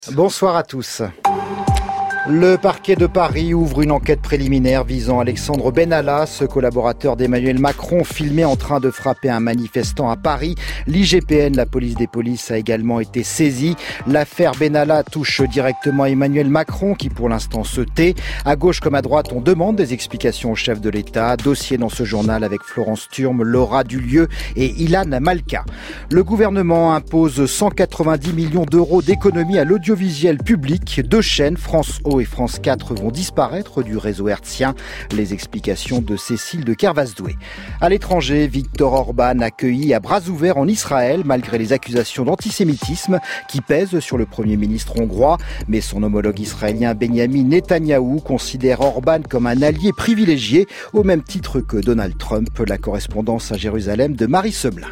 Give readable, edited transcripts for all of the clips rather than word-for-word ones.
Bonsoir à tous. Le parquet de Paris ouvre une enquête préliminaire visant Alexandre Benalla, ce collaborateur d'Emmanuel Macron filmé en train de frapper un manifestant à Paris. L'IGPN, la police des polices, a également été saisie. L'affaire Benalla touche directement Emmanuel Macron qui pour l'instant se tait. À gauche comme à droite, on demande des explications au chef de l'État. Dossier dans ce journal avec Florence Thurm, Laura Dulieu et Ilan Malka. Le gouvernement impose 190 millions d'euros d'économies à l'audiovisuel public. Deux chaînes, France O et France 4 vont disparaître du réseau hertzien. Les explications de Cécile de Kervasdoué. À l'étranger, Viktor Orban accueilli à bras ouverts en Israël malgré les accusations d'antisémitisme qui pèsent sur le Premier ministre hongrois. Mais son homologue israélien Benjamin Netanyahou considère Orban comme un allié privilégié au même titre que Donald Trump. La correspondance à Jérusalem de Marie Semelin.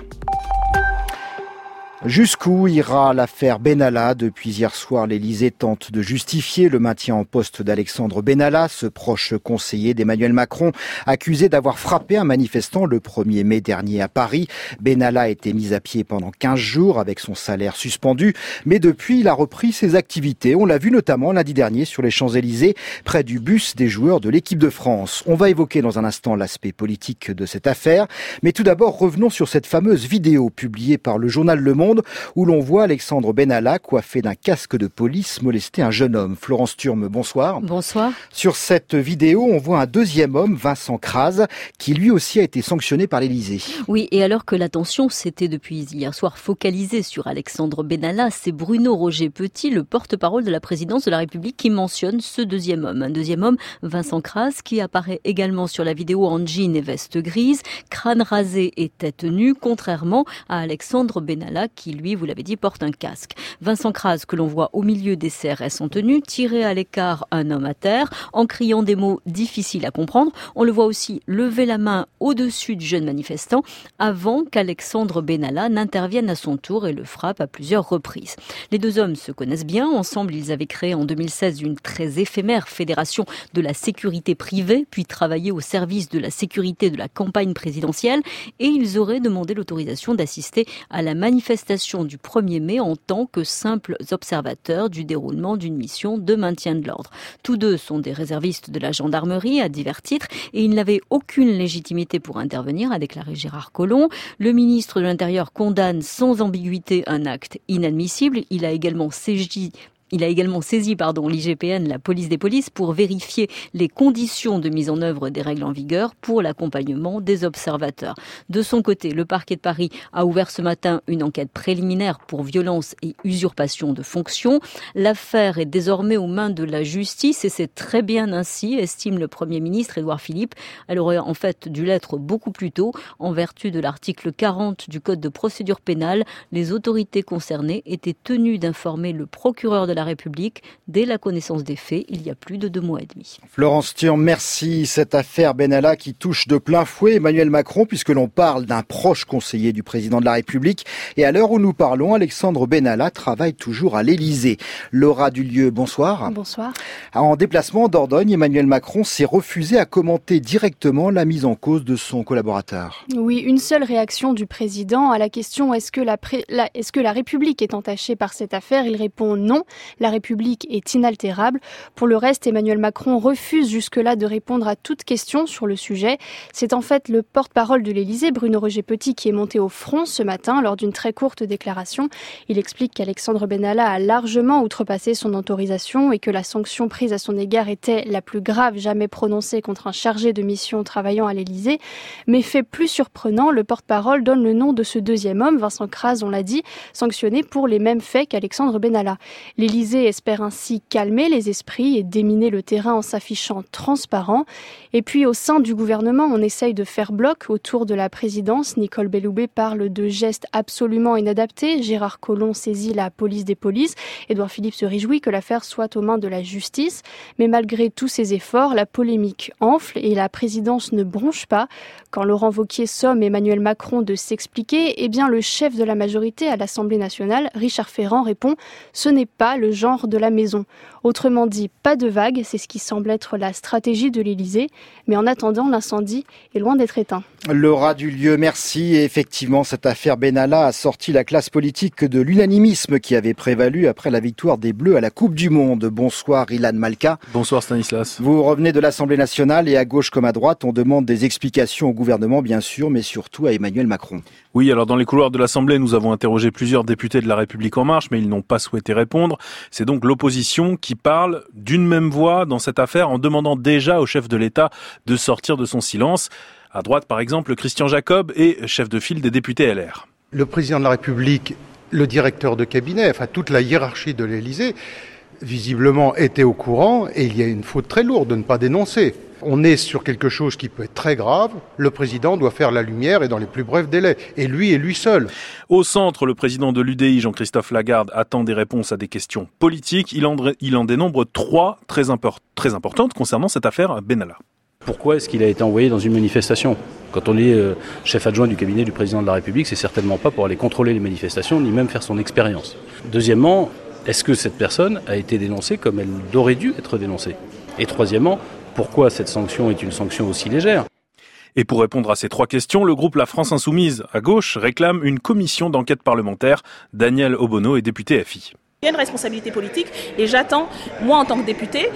Jusqu'où ira l'affaire Benalla? Depuis hier soir, l'Élysée tente de justifier le maintien en poste d'Alexandre Benalla, ce proche conseiller d'Emmanuel Macron, accusé d'avoir frappé un manifestant le 1er mai dernier à Paris. Benalla a été mis à pied pendant 15 jours avec son salaire suspendu, mais depuis, il a repris ses activités. On l'a vu notamment lundi dernier sur les Champs-Élysées, près du bus des joueurs de l'équipe de France. On va évoquer dans un instant l'aspect politique de cette affaire, mais tout d'abord, revenons sur cette fameuse vidéo publiée par le journal Le Monde où l'on voit Alexandre Benalla coiffé d'un casque de police molester un jeune homme. Florence Thurm, bonsoir. Bonsoir. Sur cette vidéo, on voit un deuxième homme, Vincent Crase, qui lui aussi a été sanctionné par l'Élysée. Oui, et alors que l'attention s'était depuis hier soir focalisée sur Alexandre Benalla, c'est Bruno Roger Petit, le porte-parole de la présidence de la République, qui mentionne ce deuxième homme. Un deuxième homme, Vincent Crase, qui apparaît également sur la vidéo en jean et veste grise, crâne rasé et tête nue, contrairement à Alexandre Benalla, qui lui, vous l'avez dit, porte un casque. Vincent Crase, que l'on voit au milieu des CRS en tenue, tirer à l'écart un homme à terre, en criant des mots difficiles à comprendre. On le voit aussi lever la main au-dessus du jeune manifestant, avant qu'Alexandre Benalla n'intervienne à son tour et le frappe à plusieurs reprises. Les deux hommes se connaissent bien. Ensemble, ils avaient créé en 2016 une très éphémère fédération de la sécurité privée, puis travaillé au service de la sécurité de la campagne présidentielle, et ils auraient demandé l'autorisation d'assister à la manifestation du 1er mai en tant que simples observateurs du déroulement d'une mission de maintien de l'ordre. Tous deux sont des réservistes de la gendarmerie à divers titres et ils n'avaient aucune légitimité pour intervenir, a déclaré Gérard Collomb. Le ministre de l'Intérieur condamne sans ambiguïté un acte inadmissible. Il a également saisi l'IGPN, la police des polices, pour vérifier les conditions de mise en œuvre des règles en vigueur pour l'accompagnement des observateurs. De son côté, le parquet de Paris a ouvert ce matin une enquête préliminaire pour violence et usurpation de fonction. L'affaire est désormais aux mains de la justice et c'est très bien ainsi, estime le Premier ministre Édouard Philippe. Elle aurait en fait dû l'être beaucoup plus tôt. En vertu de l'article 40 du Code de procédure pénale, les autorités concernées étaient tenues d'informer le procureur de la République dès la connaissance des faits, il y a plus de 2 mois et demi. Florence Thurm, merci. Cette affaire Benalla qui touche de plein fouet Emmanuel Macron, puisque l'on parle d'un proche conseiller du président de la République. Et à l'heure où nous parlons, Alexandre Benalla travaille toujours à l'Élysée. Laura Dulieu, bonsoir. Bonsoir. En déplacement en Dordogne, Emmanuel Macron s'est refusé à commenter directement la mise en cause de son collaborateur. Oui, une seule réaction du président à la question est-ce que la République est entachée par cette affaire? Il répond non. La République est inaltérable. Pour le reste, Emmanuel Macron refuse jusque-là de répondre à toute question sur le sujet. C'est en fait le porte-parole de l'Élysée, Bruno Roger Petit, qui est monté au front ce matin lors d'une très courte déclaration. Il explique qu'Alexandre Benalla a largement outrepassé son autorisation et que la sanction prise à son égard était la plus grave jamais prononcée contre un chargé de mission travaillant à l'Élysée. Mais fait plus surprenant, le porte-parole donne le nom de ce deuxième homme, Vincent Crase, on l'a dit, sanctionné pour les mêmes faits qu'Alexandre Benalla. L'Élysée espère ainsi calmer les esprits et déminer le terrain en s'affichant transparent. Et puis au sein du gouvernement, on essaye de faire bloc autour de la présidence. Nicole Belloubet parle de gestes absolument inadaptés. Gérard Collomb saisit la police des polices. Édouard Philippe se réjouit que l'affaire soit aux mains de la justice. Mais malgré tous ces efforts, la polémique enfle et la présidence ne bronche pas. Quand Laurent Wauquiez somme Emmanuel Macron de s'expliquer, eh bien le chef de la majorité à l'Assemblée nationale, Richard Ferrand, répond « Ce n'est pas le le genre de la maison. Autrement dit, pas de vague, c'est ce qui semble être la stratégie de l'Élysée. Mais en attendant, l'incendie est loin d'être éteint. Laura Dulieu, merci. Et effectivement, cette affaire Benalla a sorti la classe politique de l'unanimisme qui avait prévalu après la victoire des Bleus à la Coupe du Monde. Bonsoir Ilan Malka. Bonsoir Stanislas. Vous revenez de l'Assemblée nationale et à gauche comme à droite, on demande des explications au gouvernement bien sûr, mais surtout à Emmanuel Macron. Oui, alors dans les couloirs de l'Assemblée, nous avons interrogé plusieurs députés de La République En Marche, mais ils n'ont pas souhaité répondre. C'est donc l'opposition qui parle d'une même voix dans cette affaire en demandant déjà au chef de l'État de sortir de son silence. À droite, par exemple, Christian Jacob est chef de file des députés LR. Le président de la République, le directeur de cabinet, enfin toute la hiérarchie de l'Élysée, visiblement était au courant et il y a une faute très lourde de ne pas dénoncer. On est sur quelque chose qui peut être très grave. Le président doit faire la lumière et dans les plus brefs délais. Et lui seul. Au centre, le président de l'UDI, Jean-Christophe Lagarde, attend des réponses à des questions politiques. Il en dénombre 3 très importantes concernant cette affaire Benalla. Pourquoi est-ce qu'il a été envoyé dans une manifestation ? Quand on est chef adjoint du cabinet du président de la République, c'est certainement pas pour aller contrôler les manifestations, ni même faire son expérience. Deuxièmement, est-ce que cette personne a été dénoncée comme elle aurait dû être dénoncée ? Et troisièmement, pourquoi cette sanction est une sanction aussi légère ? Et pour répondre à ces 3 questions, le groupe La France Insoumise, à gauche, réclame une commission d'enquête parlementaire. Daniel Obono est député FI. Il y a une responsabilité politique et j'attends, moi en tant que député,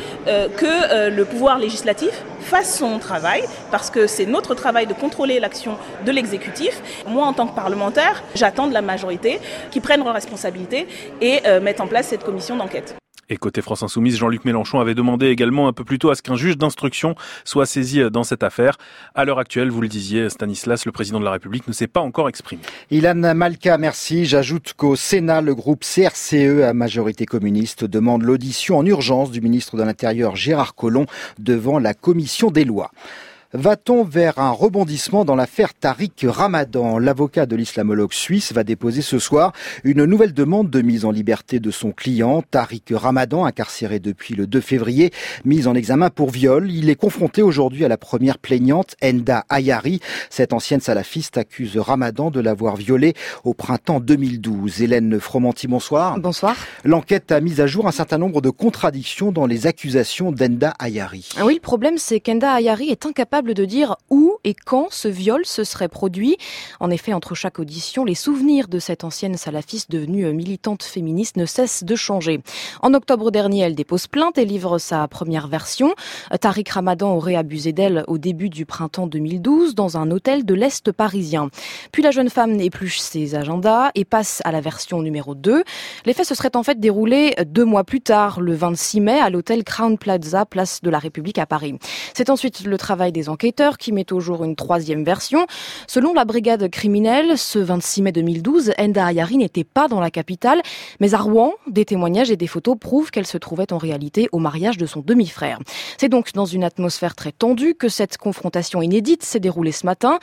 que le pouvoir législatif fasse son travail, parce que c'est notre travail de contrôler l'action de l'exécutif. Moi en tant que parlementaire, j'attends de la majorité qui prenne leurs responsabilités et mette en place cette commission d'enquête. Et côté France Insoumise, Jean-Luc Mélenchon avait demandé également un peu plus tôt à ce qu'un juge d'instruction soit saisi dans cette affaire. À l'heure actuelle, vous le disiez, Stanislas, le président de la République ne s'est pas encore exprimé. Ilan Malka, merci. J'ajoute qu'au Sénat, le groupe CRCE à majorité communiste demande l'audition en urgence du ministre de l'Intérieur Gérard Collomb devant la commission des lois. Va-t-on vers un rebondissement dans l'affaire Tariq Ramadan ? L'avocat de l'islamologue suisse va déposer ce soir une nouvelle demande de mise en liberté de son client, Tariq Ramadan, incarcéré depuis le 2 février, mis en examen pour viol. Il est confronté aujourd'hui à la première plaignante, Enda Ayari. Cette ancienne salafiste accuse Ramadan de l'avoir violée au printemps 2012. Hélène Fromanti, bonsoir. Bonsoir. L'enquête a mis à jour un certain nombre de contradictions dans les accusations d'Enda Ayari. Oui, le problème, c'est qu'Enda Ayari est incapable de dire où et quand ce viol se serait produit. En effet, entre chaque audition, les souvenirs de cette ancienne salafiste devenue militante féministe ne cessent de changer. En octobre dernier, elle dépose plainte et livre sa première version. Tariq Ramadan aurait abusé d'elle au début du printemps 2012 dans un hôtel de l'Est parisien. Puis la jeune femme épluche ses agendas et passe à la version numéro 2. Les faits se seraient en fait déroulés 2 mois plus tard, le 26 mai, à l'hôtel Crown Plaza, place de la République à Paris. C'est ensuite le travail des enquêteurs qui met au jour une 3e version. Selon la brigade criminelle, ce 26 mai 2012, Enda Ayari n'était pas dans la capitale, mais à Rouen, des témoignages et des photos prouvent qu'elle se trouvait en réalité au mariage de son demi-frère. C'est donc dans une atmosphère très tendue que cette confrontation inédite s'est déroulée ce matin.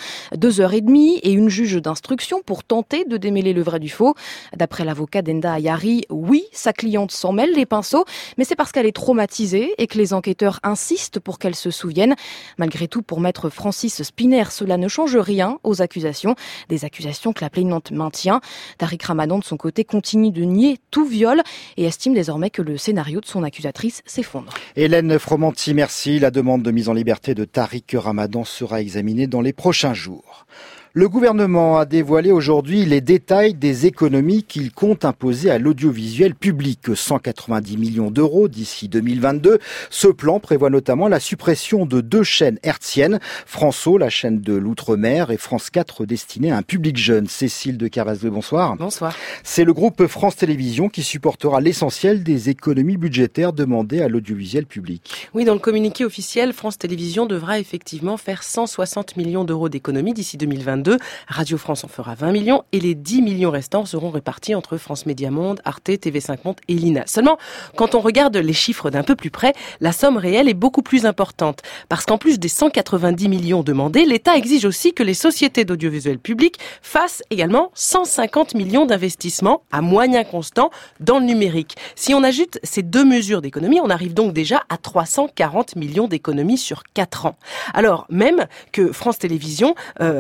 2h30 et une juge d'instruction pour tenter de démêler le vrai du faux. D'après l'avocat d'Enda Ayari, oui, sa cliente s'en mêle les pinceaux, mais c'est parce qu'elle est traumatisée et que les enquêteurs insistent pour qu'elle se souvienne. Malgré tout, pour maître Francis Spinner, cela ne change rien aux accusations. Des accusations que la plaignante maintient. Tariq Ramadan, de son côté, continue de nier tout viol et estime désormais que le scénario de son accusatrice s'effondre. Hélène Fromanti, merci. La demande de mise en liberté de Tariq Ramadan sera examinée dans les prochains jours. Le gouvernement a dévoilé aujourd'hui les détails des économies qu'il compte imposer à l'audiovisuel public. 190 millions d'euros d'ici 2022. Ce plan prévoit notamment la suppression de 2 chaînes hertziennes. France-O, la chaîne de l'Outre-mer, et France 4 destinée à un public jeune. Cécile de Carvazeux, bonsoir. Bonsoir. C'est le groupe France Télévisions qui supportera l'essentiel des économies budgétaires demandées à l'audiovisuel public. Oui, dans le communiqué officiel, France Télévisions devra effectivement faire 160 millions d'euros d'économies d'ici 2022. Radio France en fera 20 millions et les 10 millions restants seront répartis entre France Média Monde, Arte, TV5 Monde et l'INA. Seulement, quand on regarde les chiffres d'un peu plus près, la somme réelle est beaucoup plus importante. Parce qu'en plus des 190 millions demandés, l'État exige aussi que les sociétés d'audiovisuel public fassent également 150 millions d'investissements à moyen constant dans le numérique. Si on ajoute ces 2 mesures d'économie, on arrive donc déjà à 340 millions d'économies sur 4 ans. Alors, même que France Télévisions, qu'elle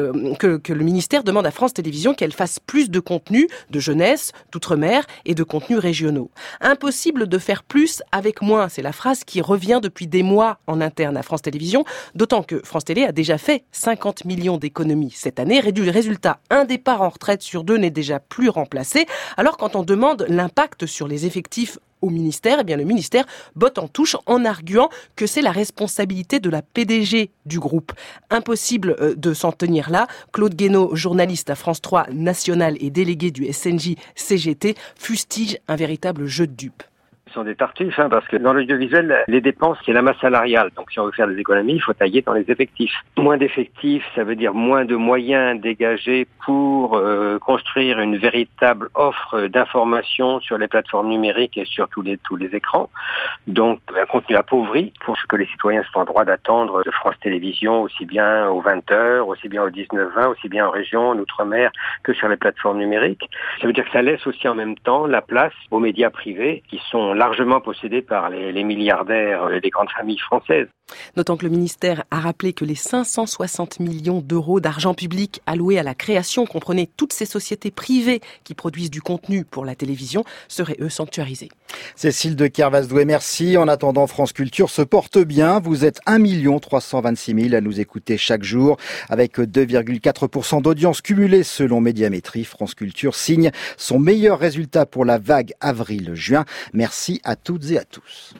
que le ministère demande à France Télévisions qu'elle fasse plus de contenus de jeunesse, d'outre-mer et de contenus régionaux. Impossible de faire plus avec moins, c'est la phrase qui revient depuis des mois en interne à France Télévisions, d'autant que France Télé a déjà fait 50 millions d'économies cette année. Résultat, un départ en retraite sur 2 n'est déjà plus remplacé. Alors quand on demande l'impact sur les effectifs au ministère, eh bien le ministère botte en touche en arguant que c'est la responsabilité de la PDG du groupe. Impossible de s'en tenir là. Claude Guénaud, journaliste à France 3 National et délégué du SNJ CGT, fustige un véritable jeu de dupes. Ce sont des tartuffes, parce que dans l'audiovisuel, les dépenses, c'est la masse salariale. Donc si on veut faire des économies, il faut tailler dans les effectifs. Moins d'effectifs, ça veut dire moins de moyens dégagés pour construire une véritable offre d'information sur les plateformes numériques et sur tous les écrans. Donc un contenu appauvri pour ce que les citoyens sont en droit d'attendre de France Télévisions, aussi bien aux 20h, aussi bien aux 19h20, aussi bien en région, en outre-mer, que sur les plateformes numériques. Ça veut dire que ça laisse aussi en même temps la place aux médias privés qui sont largement possédés par les milliardaires et les grandes familles françaises. Notant que le ministère a rappelé que les 560 millions d'euros d'argent public alloués à la création comprenaient toutes ces sociétés privées qui produisent du contenu pour la télévision seraient eux sanctuarisés. Cécile de Kervasdoué, merci. En attendant, France Culture se porte bien. Vous êtes 1 326 000 à nous écouter chaque jour avec 2,4% d'audience cumulée selon Médiamétrie. France Culture signe son meilleur résultat pour la vague avril-juin. Merci à toutes et à tous.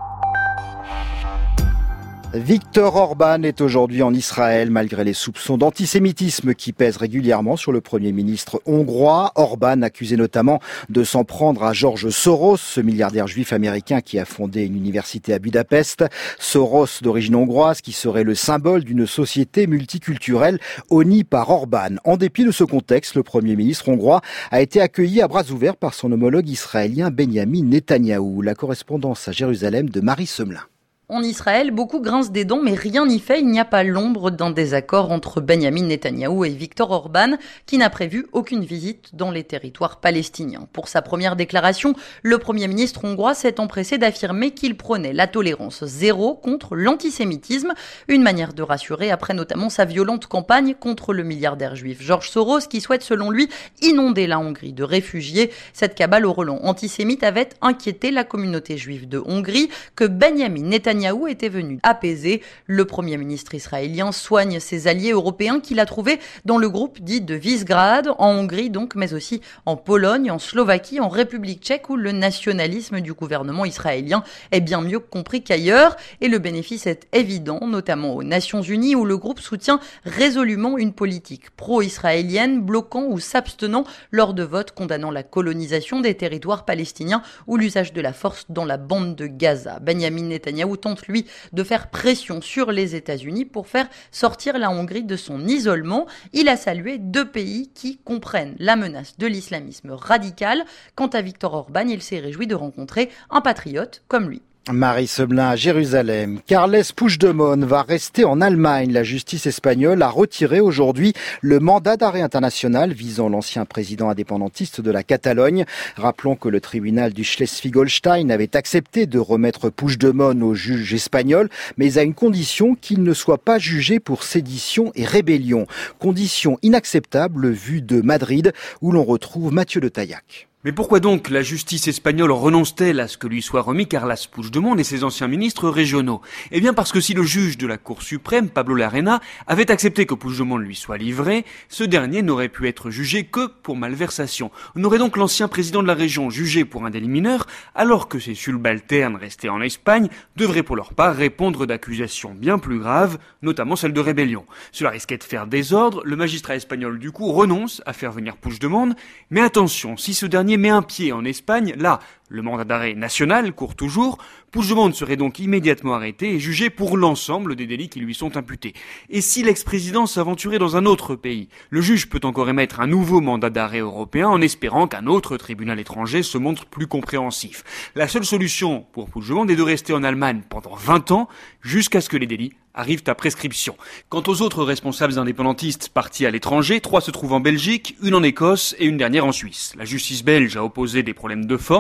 Viktor Orban est aujourd'hui en Israël malgré les soupçons d'antisémitisme qui pèsent régulièrement sur le Premier ministre hongrois. Orban accusé notamment de s'en prendre à George Soros, ce milliardaire juif américain qui a fondé une université à Budapest. Soros d'origine hongroise qui serait le symbole d'une société multiculturelle honnie par Orban. En dépit de ce contexte, le Premier ministre hongrois a été accueilli à bras ouverts par son homologue israélien Benyamin Netanyahou. La correspondance à Jérusalem de Marie Semelin. En Israël, beaucoup grincent des dents, mais rien n'y fait. Il n'y a pas l'ombre d'un désaccord entre Benyamin Netanyahou et Viktor Orban, qui n'a prévu aucune visite dans les territoires palestiniens. Pour sa première déclaration, le Premier ministre hongrois s'est empressé d'affirmer qu'il prônait la tolérance zéro contre l'antisémitisme, une manière de rassurer après notamment sa violente campagne contre le milliardaire juif George Soros, qui souhaite selon lui inonder la Hongrie de réfugiés. Cette cabale au relent antisémite avait inquiété la communauté juive de Hongrie, que Benyamin Netanyahou était venu apaiser. Le Premier ministre israélien soigne ses alliés européens qu'il a trouvés dans le groupe dit de Visegrad, en Hongrie donc, mais aussi en Pologne, en Slovaquie, en République tchèque, où le nationalisme du gouvernement israélien est bien mieux compris qu'ailleurs. Et le bénéfice est évident, notamment aux Nations Unies, où le groupe soutient résolument une politique pro-israélienne, bloquant ou s'abstenant lors de votes condamnant la colonisation des territoires palestiniens ou l'usage de la force dans la bande de Gaza. Benyamin Netanyahou tente, lui, de faire pression sur les États-Unis pour faire sortir la Hongrie de son isolement. Il a salué 2 pays qui comprennent la menace de l'islamisme radical. Quant à Viktor Orban, il s'est réjoui de rencontrer un patriote comme lui. Marie Semelin à Jérusalem. Carles Puigdemont va rester en Allemagne. La justice espagnole a retiré aujourd'hui le mandat d'arrêt international visant l'ancien président indépendantiste de la Catalogne. Rappelons que le tribunal du Schleswig-Holstein avait accepté de remettre Puigdemont au juge espagnol, mais à une condition qu'il ne soit pas jugé pour sédition et rébellion. Condition inacceptable vue de Madrid où l'on retrouve Mathieu Le Taillac. Mais pourquoi donc la justice espagnole renonce-t-elle à ce que lui soit remis Carles Puigdemont et ses anciens ministres régionaux? Eh bien parce que si le juge de la Cour suprême, Pablo Larraina, avait accepté que Puigdemont lui soit livré, ce dernier n'aurait pu être jugé que pour malversation. On aurait donc l'ancien président de la région jugé pour un délit mineur, alors que ses subalternes restés en Espagne devraient pour leur part répondre d'accusations bien plus graves, notamment celle de rébellion. Cela risquait de faire désordre, le magistrat espagnol du coup renonce à faire venir Puigdemont, mais attention, si ce dernier met un pied en Espagne, là, le mandat d'arrêt national court toujours, Puigdemont serait donc immédiatement arrêté et jugé pour l'ensemble des délits qui lui sont imputés. Et si l'ex-président s'aventurait dans un autre pays, le juge peut encore émettre un nouveau mandat d'arrêt européen en espérant qu'un autre tribunal étranger se montre plus compréhensif. La seule solution pour Puigdemont est de rester en Allemagne pendant 20 ans, jusqu'à ce que les délits arrivent à prescription. Quant aux autres responsables indépendantistes partis à l'étranger, 3 se trouvent en Belgique, 1 en Écosse et une dernière en Suisse. La justice belge a opposé des problèmes de forme à la demande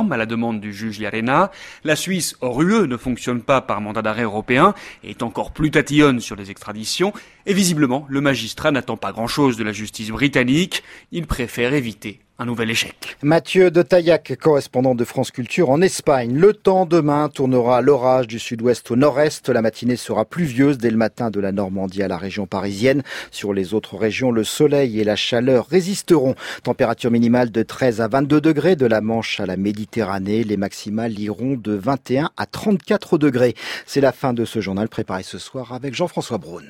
demande du juge Llarena. La Suisse, hors UE, ne fonctionne pas par mandat d'arrêt européen et est encore plus tatillonne sur les extraditions. Et visiblement, le magistrat n'attend pas grand-chose de la justice britannique. Il préfère éviter un nouvel échec. Mathieu de Taillac, correspondant de France Culture en Espagne. Le temps demain tournera à l'orage du sud-ouest au nord-est. La matinée sera pluvieuse dès le matin de la Normandie à la région parisienne. Sur les autres régions, le soleil et la chaleur résisteront. Température minimale de 13 à 22 degrés de la Manche à la Méditerranée. Les maximales iront de 21 à 34 degrés. C'est la fin de ce journal préparé ce soir avec Jean-François Braun.